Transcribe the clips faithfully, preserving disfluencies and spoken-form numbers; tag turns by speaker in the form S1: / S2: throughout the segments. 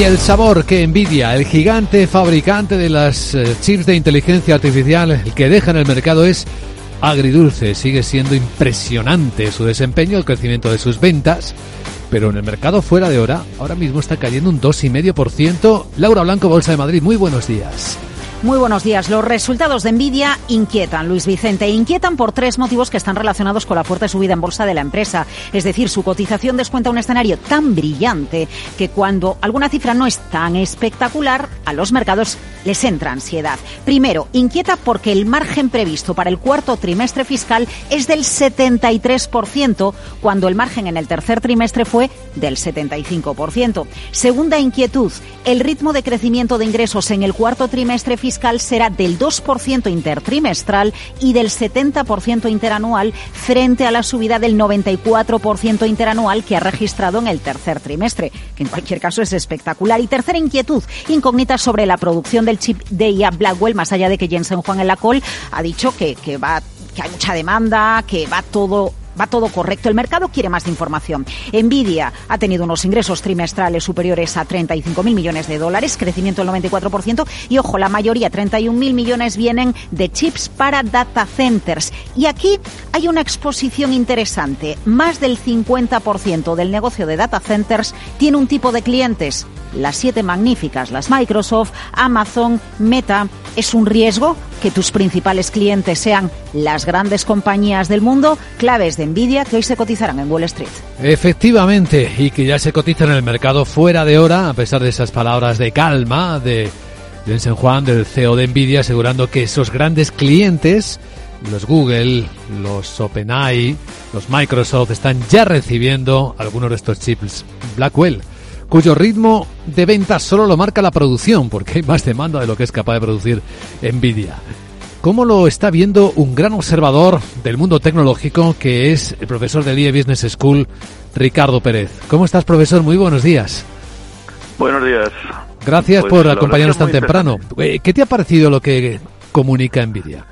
S1: Y el sabor que Nvidia, el gigante fabricante de las eh, chips de inteligencia artificial, el que deja en el mercado es agridulce. Sigue siendo impresionante su desempeño, el crecimiento de sus ventas, pero en el mercado fuera de hora, ahora mismo está cayendo un dos coma cinco por ciento. Laura Blanco, Bolsa de Madrid, muy buenos días.
S2: Muy buenos días. Los resultados de Nvidia inquietan, Luis Vicente. Inquietan por tres motivos que están relacionados con la fuerte subida en bolsa de la empresa. Es decir, su cotización descuenta un escenario tan brillante que cuando alguna cifra no es tan espectacular, a los mercados les entra ansiedad. Primero, inquieta porque el margen previsto para el cuarto trimestre fiscal es del setenta y tres por ciento, cuando el margen en el tercer trimestre fue del setenta y cinco por ciento. Segunda inquietud, el ritmo de crecimiento de ingresos en el cuarto trimestre fiscal fiscal será del dos por ciento intertrimestral y del setenta por ciento interanual frente a la subida del noventa y cuatro por ciento interanual que ha registrado en el tercer trimestre, que en cualquier caso es espectacular. Y tercera inquietud, incógnita sobre la producción del chip de I A Blackwell, más allá de que Jensen Huang en la call ha dicho que, que, va, que hay mucha demanda, que va todo... Va todo correcto. El mercado quiere más información. Nvidia ha tenido unos ingresos trimestrales superiores a treinta y cinco mil millones de dólares, crecimiento del noventa y cuatro por ciento. Y ojo, la mayoría, treinta y un mil millones, vienen de chips para data centers. Y aquí hay una exposición interesante. Más del cincuenta por ciento del negocio de data centers tiene un tipo de clientes. Las siete magníficas, las Microsoft, Amazon, Meta. ¿Es un riesgo que tus principales clientes sean las grandes compañías del mundo? Claves de Nvidia que hoy se cotizarán en Wall Street.
S1: Efectivamente, y que ya se cotizan en el mercado fuera de hora, a pesar de esas palabras de calma de Jensen Huang, del C E O de Nvidia, asegurando que esos grandes clientes, los Google, los OpenAI, los Microsoft, están ya recibiendo algunos de estos chips Blackwell, cuyo ritmo de ventas solo lo marca la producción, porque hay más demanda de lo que es capaz de producir Nvidia. ¿Cómo lo está viendo un gran observador del mundo tecnológico, que es el profesor del I E Business School, Ricardo Pérez? ¿Cómo estás, profesor? Muy buenos días.
S3: Buenos días.
S1: Gracias
S3: pues
S1: por acompañarnos tan temprano. ¿Qué te ha parecido lo que comunica Nvidia?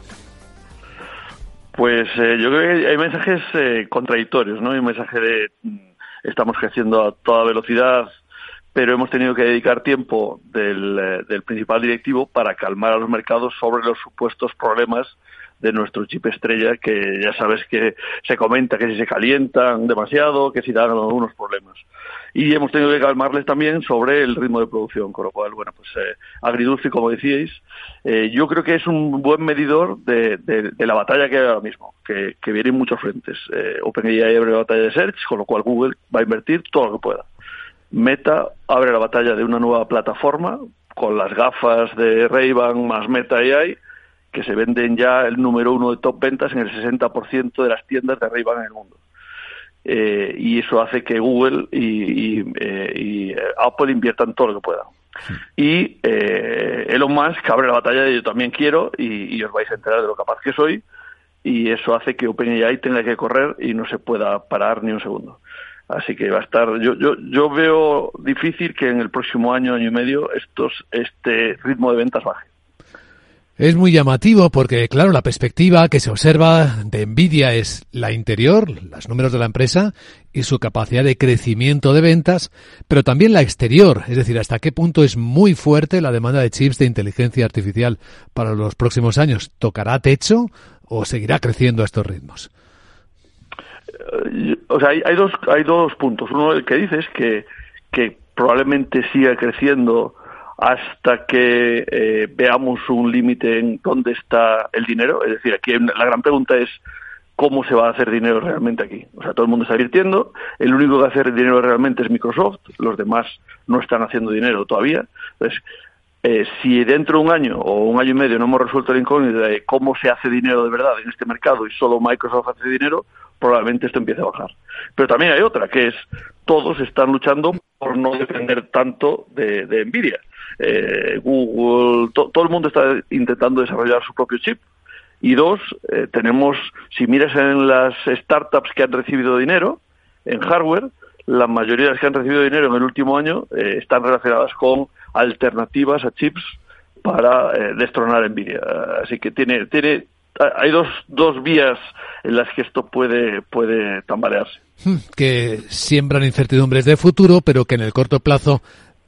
S3: Pues eh, yo creo que hay mensajes eh, contradictorios, ¿no? Hay un mensaje de estamos creciendo a toda velocidad, pero hemos tenido que dedicar tiempo del, eh, del principal directivo para calmar a los mercados sobre los supuestos problemas de nuestro chip estrella, que ya sabes que se comenta que si se calientan demasiado, que si dan algunos problemas. Y hemos tenido que calmarles también sobre el ritmo de producción, con lo cual, bueno, pues eh, agridulce, como decíais. Eh, yo creo que es un buen medidor de, de, de la batalla que hay ahora mismo, que, que viene en muchos frentes. Eh, OpenAI abre la batalla de Search, con lo cual Google va a invertir todo lo que pueda. Meta abre la batalla de una nueva plataforma con las gafas de Ray-Ban más Meta A I, que se venden ya el número uno de top ventas en el sesenta por ciento de las tiendas de Ray-Ban en el mundo. Eh, y eso hace que Google y, y, eh, y Apple inviertan todo lo que puedan. Sí. Y eh, Elon Musk abre la batalla de yo también quiero y, y os vais a enterar de lo capaz que soy, y eso hace que OpenAI tenga que correr y no se pueda parar ni un segundo. Así que va a estar, yo yo yo veo difícil que en el próximo año, año y medio, estos este ritmo de ventas baje.
S1: Es muy llamativo porque, claro, la perspectiva que se observa de Nvidia es la interior, los números de la empresa y su capacidad de crecimiento de ventas, pero también la exterior, es decir, hasta qué punto es muy fuerte la demanda de chips de inteligencia artificial para los próximos años. ¿Tocará techo o seguirá creciendo a estos ritmos?
S3: O sea, hay, hay dos hay dos puntos. Uno, el que dices que que probablemente siga creciendo hasta que eh, veamos un límite en dónde está el dinero. Es decir, aquí la gran pregunta es cómo se va a hacer dinero realmente aquí. O sea, todo el mundo está invirtiendo, el único que va a hacer dinero realmente es Microsoft, los demás no están haciendo dinero todavía. Entonces, eh, si dentro de un año o un año y medio no hemos resuelto la incógnita de cómo se hace dinero de verdad en este mercado y solo Microsoft hace dinero, probablemente esto empiece a bajar. Pero también hay otra, que es todos están luchando por no depender tanto de, de Nvidia. Eh, Google, to, todo el mundo está intentando desarrollar su propio chip. Y dos, eh, tenemos, si miras en las startups que han recibido dinero en hardware, la mayoría de las que han recibido dinero en el último año eh, están relacionadas con alternativas a chips para eh, destronar Nvidia. Así que tiene, tiene, hay dos, dos vías en las que esto puede, puede tambalearse.
S1: Que siembran incertidumbres de futuro, pero que en el corto plazo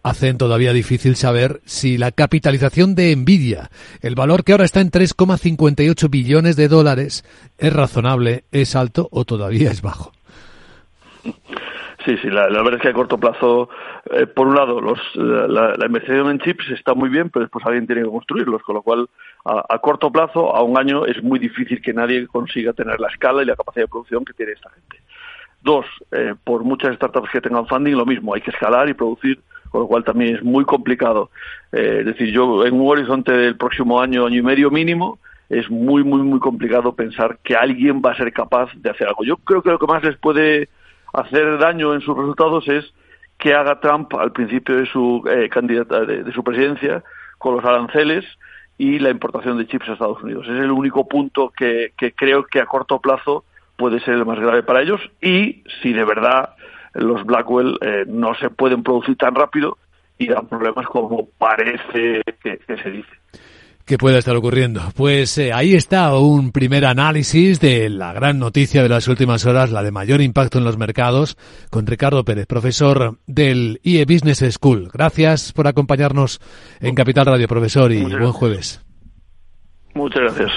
S1: hacen todavía difícil saber si la capitalización de Nvidia, el valor que ahora está en tres coma cincuenta y ocho billones de dólares, es razonable, es alto o todavía es bajo.
S3: Sí, sí, la, la verdad es que a corto plazo, eh, por un lado, los, la, la investigación en chips está muy bien, pero después alguien tiene que construirlos, con lo cual, a, a corto plazo, a un año, es muy difícil que nadie consiga tener la escala y la capacidad de producción que tiene esta gente. Dos, eh, por muchas startups que tengan funding, lo mismo, hay que escalar y producir, con lo cual también es muy complicado. Eh, es decir, yo en un horizonte del próximo año, año y medio mínimo, es muy, muy, muy complicado pensar que alguien va a ser capaz de hacer algo. Yo creo que lo que más les puede hacer daño en sus resultados es que haga Trump al principio de su eh, candidata de, de su presidencia con los aranceles y la importación de chips a Estados Unidos. Es el único punto que, que creo que a corto plazo puede ser el más grave para ellos, y si de verdad los Blackwell eh, no se pueden producir tan rápido y dan problemas como parece que, que se dice.
S1: ¿Qué puede estar ocurriendo? Pues eh, ahí está un primer análisis de la gran noticia de las últimas horas, la de mayor impacto en los mercados, con Ricardo Pérez, profesor del I E Business School. Gracias por acompañarnos en Capital Radio, profesor, y buen jueves.
S3: Muchas gracias.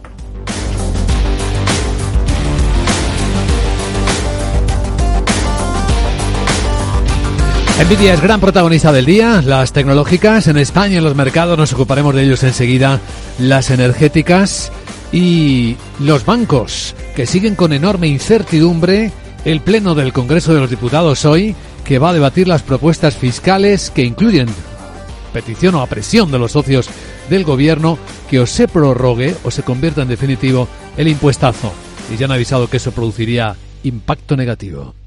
S1: Nvidia es gran protagonista del día, las tecnológicas en España, en los mercados, nos ocuparemos de ellos enseguida, las energéticas y los bancos, que siguen con enorme incertidumbre. El Pleno del Congreso de los Diputados hoy, que va a debatir las propuestas fiscales que incluyen petición o a presión de los socios del Gobierno que o se prorrogue o se convierta en definitivo el impuestazo. Y ya han avisado que eso produciría impacto negativo.